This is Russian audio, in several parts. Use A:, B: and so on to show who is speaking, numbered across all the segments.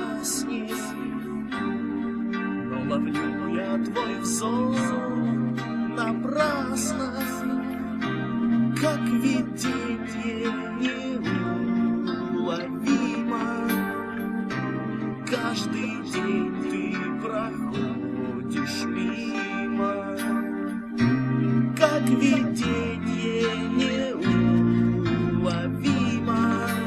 A: гаснет, но ловлю я твой взор напрасно, как видение неуловимо. Каждый день ты проходишь мимо, как видение неуловимо.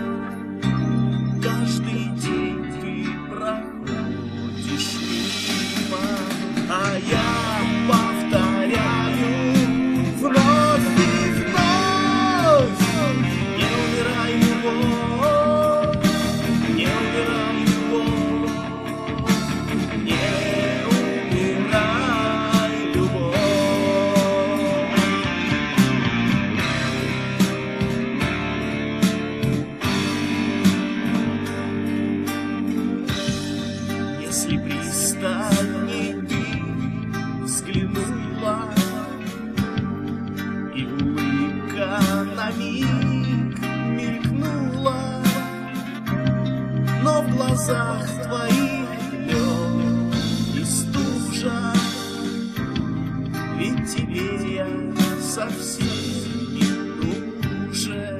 A: Каждый день ты проходишь мимо, а я повторяю вновь и вновь: не умирай, любовь, не умирай, любовь, не умирай, любовь. Если пристальней ты взглянула, и улыбка на миг мелькнула, но в глазах твоих лед и стужа, ведь тебе я совсем не нужен.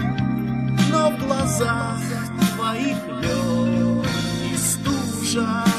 A: Но в глазах твоих лед и стужа,